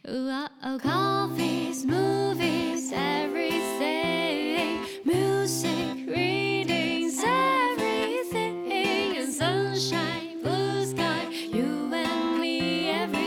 Coffees, movies, everything. Music, readings, everything. And sunshine, blue sky, you and me,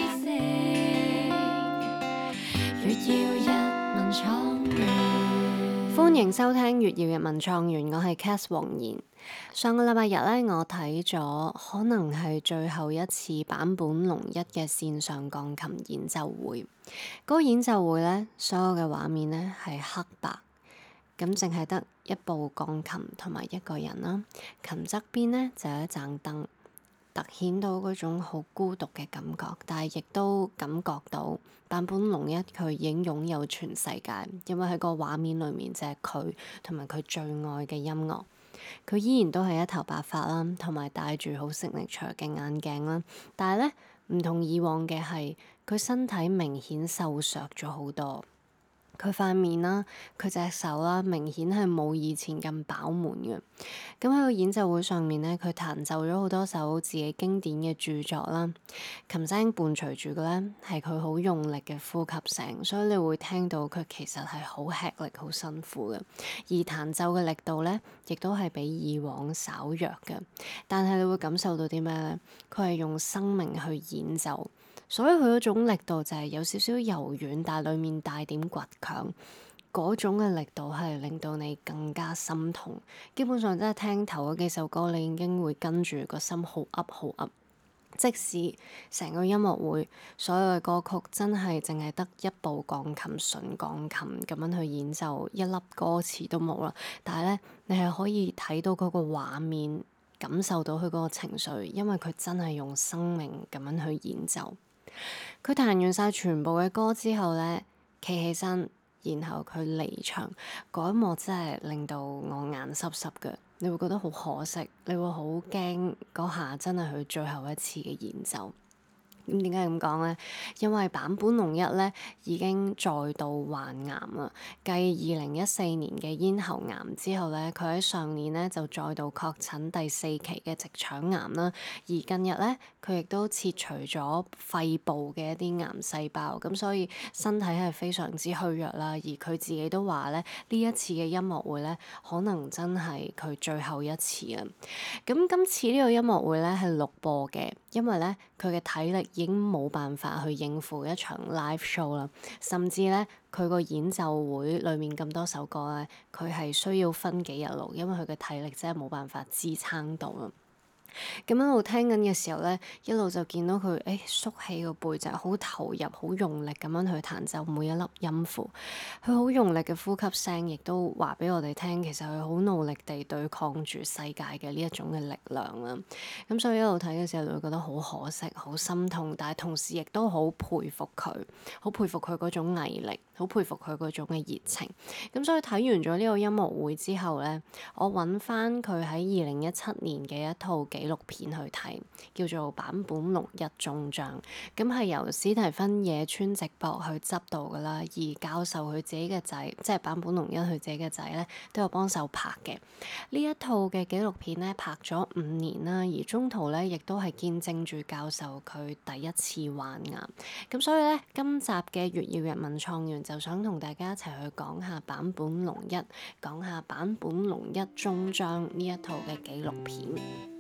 everything. 月曜日文創園，歡迎收聽月曜日文創園，我係 Cath 黃妍。上個禮拜日咧，我睇咗可能係最後一次坂本龍一嘅線上鋼琴演奏會。嗰個演奏會咧，所有嘅畫面咧係黑白，咁淨係得一部鋼琴同埋一個人啦。琴側邊咧就有一盞燈，突顯到嗰種好孤獨嘅感覺，但係亦都感覺到坂本龍一佢已經擁有全世界，因為喺個畫面裏面就係佢同埋佢最愛嘅音樂。佢依然都係一頭白髮啦，同埋戴住好 signature 嘅眼鏡啦。但係咧，唔同以往嘅係，佢身體明顯瘦削咗好多。佢塊面啦，佢隻手啦，明顯係冇以前咁飽滿嘅。咁喺個演奏會上面咧，佢彈奏咗好多首自己經典嘅著作啦。琴聲伴隨住嘅咧係佢好用力嘅呼吸聲，所以你會聽到佢其實係好吃力、好辛苦嘅。而彈奏嘅力度咧，亦都係比以往稍弱嘅。但係你會感受到啲咩咧？佢係用生命去演奏。所以佢嗰種力度就係有少少柔軟，但係裡面帶點倔強，嗰種嘅力度係令到你更加心痛。基本上真係聽頭嗰幾首歌，你已經會跟住個心好噏好噏。即使成個音樂會所有嘅歌曲真係淨係得一部鋼琴純鋼琴咁樣去演奏，一粒歌詞都冇啦。但係咧，你係可以睇到嗰個畫面，感受到佢嗰個情緒，因為佢真係用生命咁樣去演奏。佢彈完晒全部嘅歌之後咧，企起身，然後佢離場嗰一幕真係令到我眼濕濕嘅，你會覺得好可惜，你會好驚嗰下真係佢最後一次嘅演奏。咁點解咁講咧？因為坂本龍一咧已經再度患癌啦。繼2014年嘅咽喉癌之後咧，佢喺上年咧就再度確診第4期嘅直腸癌啦。而近日咧，佢亦都切除咗肺部嘅一啲癌細胞，咁所以身體係非常之虛弱啦。而佢自己都話咧，呢一次嘅音樂會咧，可能真係佢最後一次啊。咁今次呢個音樂會咧係錄播嘅，因為咧佢嘅體力已經冇辦法去應付一場 live show 啦，甚至咧佢個演奏會裏面咁多首歌咧，佢係需要分幾日錄，因為佢嘅體力真係冇辦法支撐到啊。咁一路聽緊嘅時候咧，一路就見到佢縮起個背脊，好投入、好用力咁樣去彈奏每一粒音符。佢好用力嘅呼吸聲，亦都話俾我哋聽，其實佢好努力地對抗住世界嘅呢一種嘅力量啦。咁所以一路睇嘅時候，你會覺得好可惜、好心痛，但係同時亦都好佩服佢，好佩服佢嗰種毅力，好佩服佢嗰種嘅熱情。咁所以睇完咗呢個音樂會之後咧，我揾翻佢喺2017年嘅一套紀錄片去睇，叫做坂本龍一終章。咁係由史提芬野村直博去執導噶啦，而教授佢自己嘅仔，即係坂本龍一佢自己嘅仔咧，都有幫手拍嘅。呢一套嘅紀錄片咧，拍咗5年啦，而中途咧亦都係見證住教授佢第一次患癌。咁所以咧，今集嘅月曜日文創園就想同大家一齊去講下坂本龍一，講下坂本龍一終章呢一套嘅紀錄片。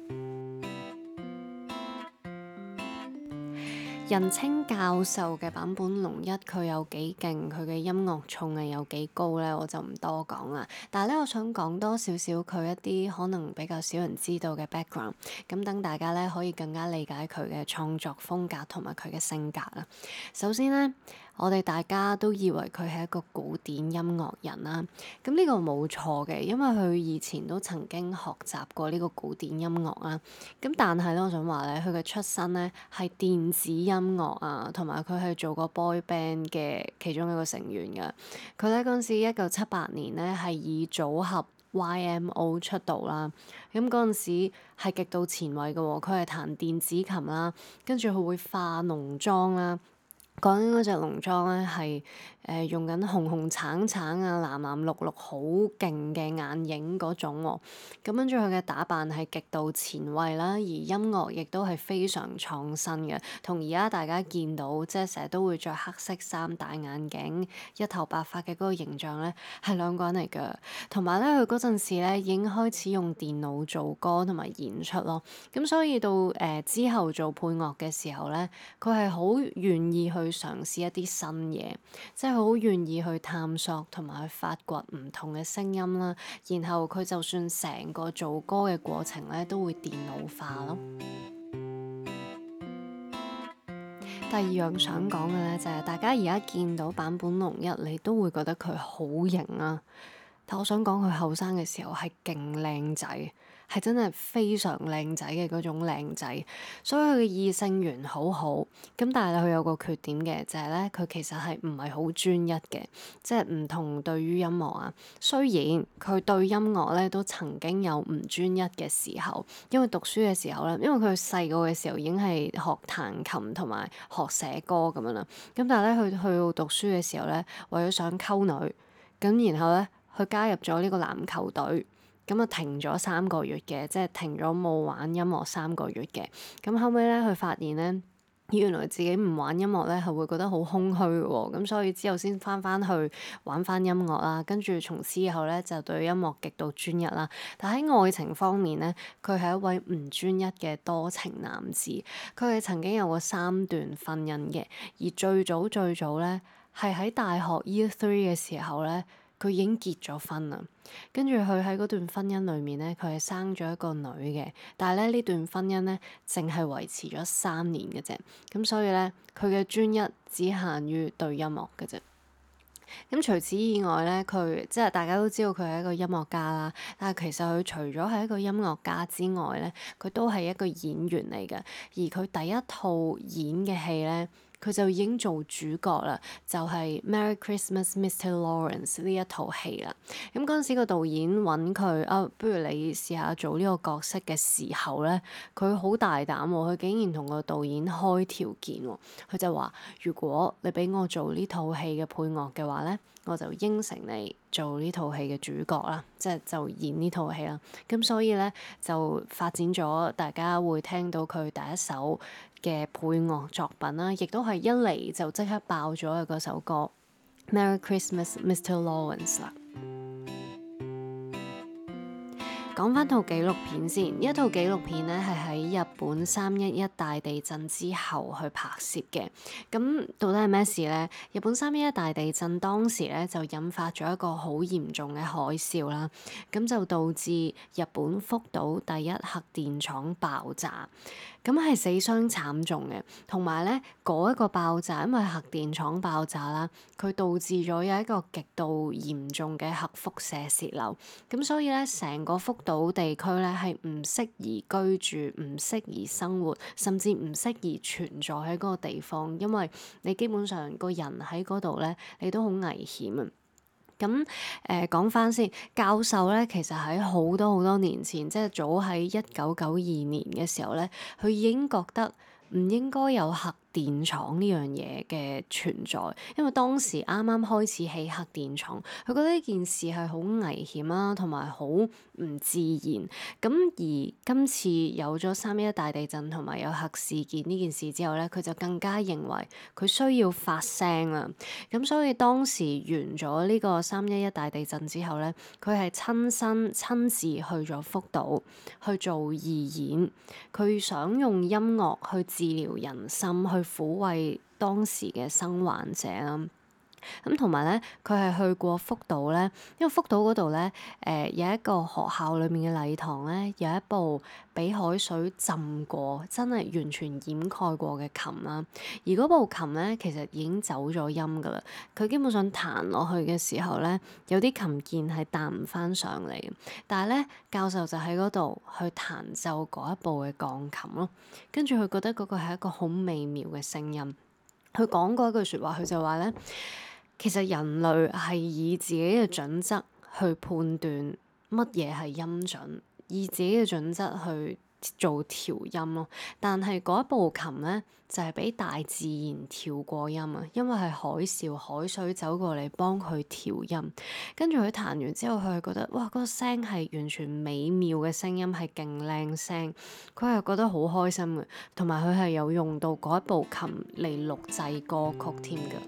人稱教授嘅坂本龍一，佢有幾勁，佢嘅音樂造詣有幾高咧，我就唔多講啦。但係咧，我想講多少少佢一啲可能比較少人知道嘅 background，咁等大家咧可以更加理解佢嘅創作風格同埋佢嘅性格啦。首先咧，我哋大家都以為佢係一個古典音樂人啦，咁呢個冇錯嘅，因為佢以前都曾經學習過呢個古典音樂啦。咁但係咧，我想話咧，佢嘅出身咧係電子音樂啊，同埋佢係做過 boy band 嘅其中一個成員㗎。佢咧嗰陣時1978年咧係以組合 YMO 出道啦。咁嗰陣時係極度前衛嘅喎，佢係彈電子琴啦，跟住佢會化濃妝啦。 講緊嗰隻農莊咧係用緊紅紅橙橙啊、藍藍綠綠好勁嘅眼影嗰種喎。咁跟住佢嘅打扮係極度前衛啦，而音樂亦都係非常創新嘅，同而家大家見到即係成日都會着黑色衫、戴眼鏡、一頭白髮嘅嗰個形象咧係兩個人嚟㗎。同埋咧，佢嗰陣時咧已經開始用電腦做歌同埋演出咯。咁所以到之後做配樂嘅時候咧，佢係好願意去嘗試一啲新嘢，即係好願意去探索同埋去發掘唔同嘅聲音啦。然後佢就算成個做歌嘅過程咧，都會電腦化咯。第二樣想講嘅咧，就係大家而家見到坂本龍一，你都會覺得佢好型啊。但我想講佢後生嘅時候係勁靚仔，係真係非常靚仔嘅嗰種靚仔，所以佢嘅異性緣好好。咁但係咧，佢有個缺點嘅就係咧，佢其實係唔係好專一嘅，即係唔同對於音樂啊。雖然佢對音樂咧都曾經有唔專一嘅時候，因為讀書嘅時候咧，因為佢細個嘅時候已經係學彈琴同埋學寫歌咁樣啦。咁但係咧，佢去到讀書嘅時候咧，為咗想溝女，咁然後咧，佢加入咗呢個籃球隊，咁啊停咗3個月嘅，即係停咗冇玩音樂3個月嘅。咁後尾咧，佢發現咧，原來自己唔玩音樂咧係會覺得好空虛嘅喎。咁所以之後先翻去玩翻音樂啦。跟住從此以後咧，就對音樂極度專一啦。但喺愛情方面咧，佢係一位唔專一嘅多情男子。佢係曾經有過3段婚姻嘅，而最早咧係喺大學 Year 3嘅時候咧。佢已經結咗婚啦，跟住佢喺嗰段婚姻裏面咧，佢係生咗一個女嘅，但係咧呢段婚姻咧，淨係維持咗3年嘅啫，咁所以咧佢嘅專一只限於對音樂嘅啫。咁除此以外咧，佢即係大家都知道佢係一個音樂家啦，但係其實佢除咗係一個音樂家之外咧，佢都係一個演員嚟嘅，而佢第一套演嘅戲咧。佢就已經做主角啦，就係《Merry Christmas, Mr. Lawrence》呢一套戲啦。咁嗰陣時個導演揾佢啊，不如你試下做呢個角色嘅時候咧，佢好大膽喎，佢竟然同個導演開條件喎，佢就話：如果你俾我做呢套戲嘅配樂嘅話咧，我就應承你做呢套戲嘅主角啦，即係就演呢套戲啦。咁所以咧就發展咗，大家會聽到佢第一首嘅配樂作品啦，亦都係一嚟就即刻爆咗嘅嗰首歌《Merry Christmas, Mr. Lawrence》啦。講翻套紀錄片先，呢一套紀錄片咧係喺日本311大地震之後去拍攝嘅。咁到底係咩事咧？日本311大地震當時咧就引發咗一個好嚴重嘅海嘯啦，咁就導致日本福島第一核電廠爆炸。咁係死傷慘重嘅，同埋咧嗰一個爆炸，因為核電廠爆炸啦，佢導致咗有一個極度嚴重嘅核輻射洩漏，咁所以咧成個福島地區咧係唔適宜居住、唔適宜生活，甚至唔適宜存在喺嗰個地方，因為你基本上個人喺嗰度咧，你都好危險啊！咁講翻先，教授咧其實喺好多年前，即係早喺1992年嘅時候咧，佢已經覺得唔應該有核電廠呢樣嘢嘅存在，因為當時啱啱開始起核電廠，佢覺得呢件事係好危險啦，同埋好唔自然。咁而今次有咗311大地震同埋有核事件呢件事之後咧，佢就更加認為佢需要發聲啦。咁所以當時完咗呢個311大地震之後咧，佢係親自去咗福島去做義演，佢想用音樂去治療人心，去撫慰當時嘅生還者啦。咁同埋咧，佢係去過福島咧，因為福島嗰度咧，有一個學校裏面嘅禮堂咧，有一部俾海水浸過，真係完全掩蓋過嘅琴啦。而嗰部琴咧，其實已經走咗音噶啦。佢基本上彈落去嘅時候咧，有啲琴鍵係彈唔翻上嚟。但係咧，教授就喺嗰度去彈奏嗰一部嘅鋼琴咯。跟住佢覺得嗰個係一個好美妙嘅聲音。佢講過一句説話，佢就話咧，其實人類係以自己嘅準則去判斷乜嘢係音準，以自己嘅準則去做調音咯。但係嗰一部琴咧就係俾大自然調過音啊，因為係海嘯海水走過嚟幫佢調音，跟住佢彈完之後，佢係覺得哇，嗰個聲係完全美妙嘅聲音，係勁靚聲，佢係覺得好開心嘅，同埋佢係有用到嗰一部琴嚟錄製歌曲添㗎。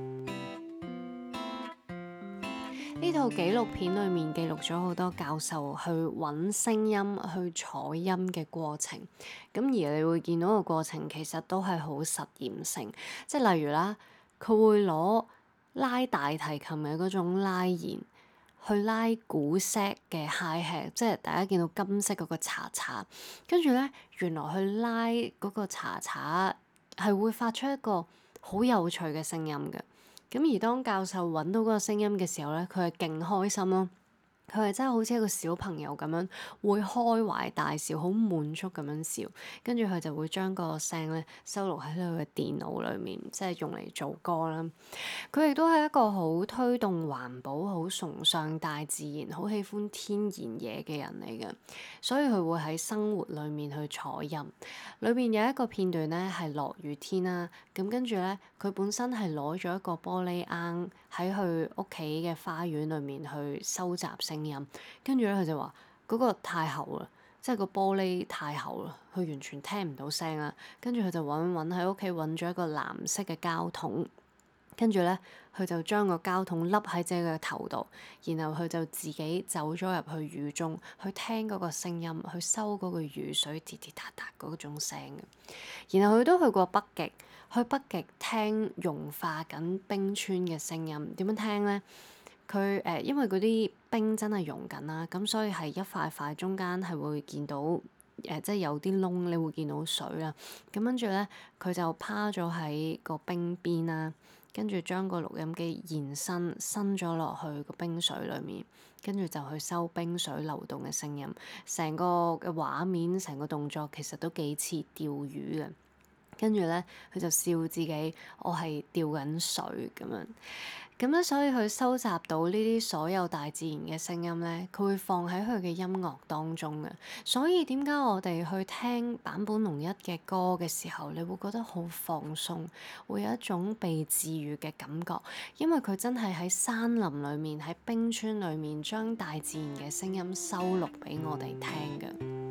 呢套紀錄片裏面記錄咗好多教授去揾聲音、去採音嘅過程，咁而你會見到個過程其實都係好實驗性，即係例如啦，佢會攞拉大提琴嘅嗰種拉弦去拉鼓 set 嘅 hi-hat， 即係大家見到金色嗰個查查，跟住咧原來去拉嗰個查查係會發出一個好有趣嘅聲音嘅。咁而當教授揾到嗰個聲音嘅時候咧，佢係勁開心咯。佢係真係好似一個小朋友咁樣，會開懷大笑，好滿足咁樣笑。跟住佢就會將嗰個聲咧收錄喺佢嘅電腦裏面，即係用嚟做歌啦。佢亦都係一個好推動環保、好崇尚大自然、好喜歡天然嘢嘅人嚟嘅。所以佢會喺生活裏面去採音。裏面有一個片段咧係落雨天啦，咁跟住咧佢本身係攞咗一個玻璃罌喺佢屋企嘅花園裏面去收集聲音，跟住咧佢就話嗰個太厚啦，即係個玻璃太厚啦，佢完全聽唔到聲啦。跟住佢就揾喺屋企揾咗一個藍色嘅膠桶，跟住咧佢就將個膠桶笠喺自己嘅頭度，然後佢就自己走咗入去雨中去聽嗰個聲音，去收嗰個雨水滴滴答答嗰種聲嘅。然後佢都去過北極，去北極聽融化緊冰川嘅聲音。點樣聽咧？佢因為嗰啲冰真係融緊啦，咁所以係一塊塊中間係會見到即係有啲窿，你會見到水啦。咁跟住咧，佢就趴咗喺個冰邊啦，跟住將個錄音機伸咗落去個冰水裡面，跟住就去收冰水流動嘅聲音。成個嘅畫面，成個動作其實都幾似釣魚嘅。跟住咧，佢就笑自己，我係釣緊水咁樣。咁咧，所以佢收集到呢啲所有大自然嘅聲音咧，佢會放喺佢嘅音樂當中嘅。所以點解我哋去聽坂本龍一嘅歌嘅時候，你會覺得好放鬆，會有一種被治癒嘅感覺，因為佢真係喺山林裡面，喺冰川裡面，將大自然嘅聲音收錄俾我哋聽嘅。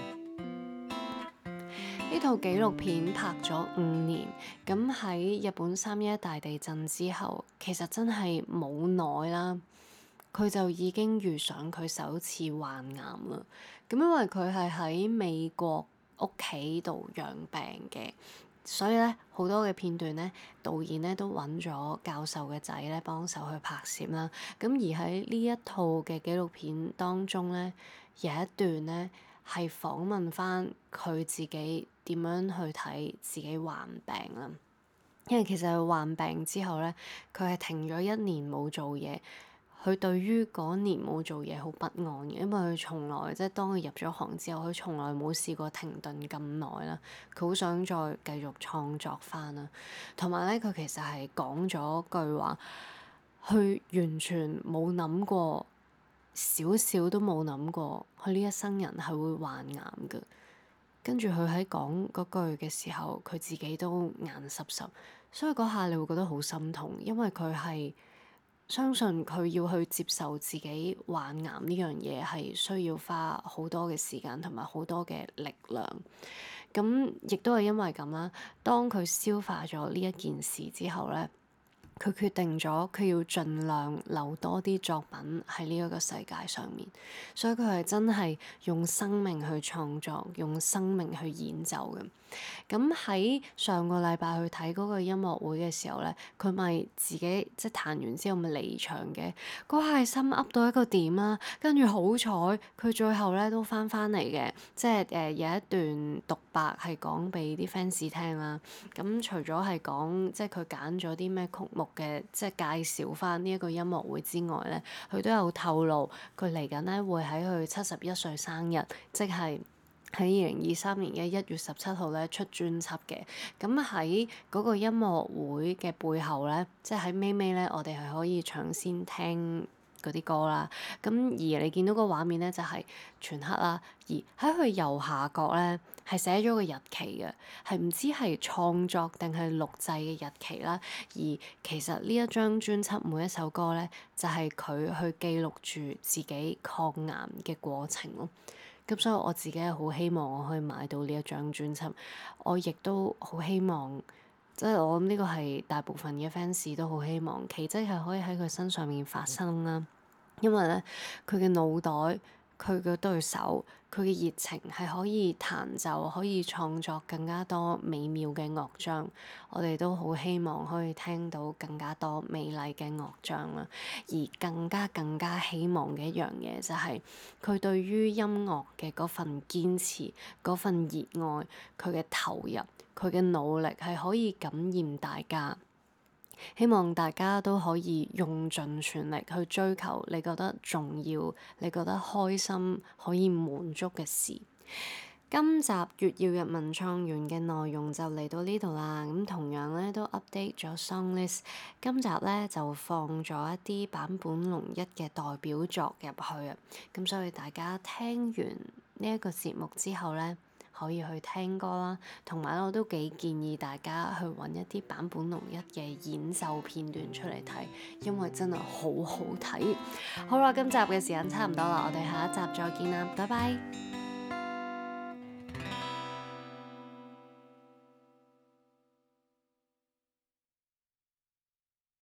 呢套紀錄片拍咗5年，咁喺日本3.11大地震之後，其實真係冇耐啦，佢就已經遇上佢首次患癌啦。咁因為佢係喺美國屋企度養病嘅，所以咧好多嘅片段咧，導演咧都揾咗教授嘅仔咧幫手去拍攝啦。咁而喺呢一套嘅紀錄片當中咧，有一段咧係訪問翻佢自己點樣去睇自己患病啦。因為其實佢患病之後咧，佢係停咗1年冇做嘢。佢對於嗰年冇做嘢好不安嘅，因為佢從來即係當佢入咗行之後，佢從來冇試過停頓咁耐啦。佢好想再繼續創作翻啦。同埋咧，佢其實係講咗句話，佢完全冇諗過，少少都冇諗過，佢呢一生人係會患癌嘅。跟住佢喺講嗰句嘅時候，佢自己都眼濕濕，所以嗰下你會覺得好心痛，因為佢係相信佢要去接受自己患癌呢樣嘢係需要花好多嘅時間同埋好多嘅力量。咁亦都係因為咁啦，當佢消化咗呢一件事之後咧，佢決定咗佢要盡量留多啲作品喺呢一個世界上面，所以佢係真係用生命去創作，用生命去演奏嘅。咁喺上個禮拜去睇嗰個音樂會嘅時候咧，佢咪自己即係彈完之後咪離場嘅，嗰下係心噏到一個點啦。跟住好彩佢最後咧都翻嚟嘅，即係有一段獨白係講俾啲 fans 聽啦。咁除咗係講即係佢揀咗啲咩曲目嘅，即係介紹翻呢一個音樂會之外咧，佢都有透露佢嚟緊咧會喺佢71歲生日，即係喺2023年嘅1月17號咧出專輯嘅。咁喺嗰個音樂會嘅背後咧，即係喺尾咧，我哋係可以搶先聽嗰啲歌啦。咁而你見到個畫面咧就係全黑啦，而喺佢右下角咧係寫咗個日期嘅，係唔知係創作定係錄製嘅日期啦。而其實呢一張專輯每一首歌咧就係佢去記錄住自己抗癌嘅過程咯。咁所以我自己係好希望我可以買到呢一張專輯，我亦都好希望，即係我諗呢個係大部分嘅 fans 都好希望奇蹟係可以喺佢身上面發生啦。因為咧，佢嘅腦袋、佢嘅對手、佢嘅熱情係可以彈奏、可以創作更加多美妙嘅樂章。我哋都好希望可以聽到更加多美麗嘅樂章啦。而更加希望嘅一樣嘢就係佢對於音樂嘅嗰份堅持、嗰份熱愛、佢嘅投入、佢嘅努力係可以感染大家。希望大家都可以用盡全力去追求你覺得重要、你覺得開心、可以滿足嘅事。今集粵耀日文創園嘅內容就嚟到呢度啦，咁同樣咧都 update 咗 song list。今集咧就放咗一啲坂本龍一嘅代表作入去啊，咁所以大家聽完呢一個節目之後咧，可以去聽歌啦，同埋我都幾建議大家去揾一啲坂本龍一嘅演奏片段出嚟睇，因為真係好好睇。好啦，今集嘅時間差唔多啦，我哋下一集再見啦，拜拜。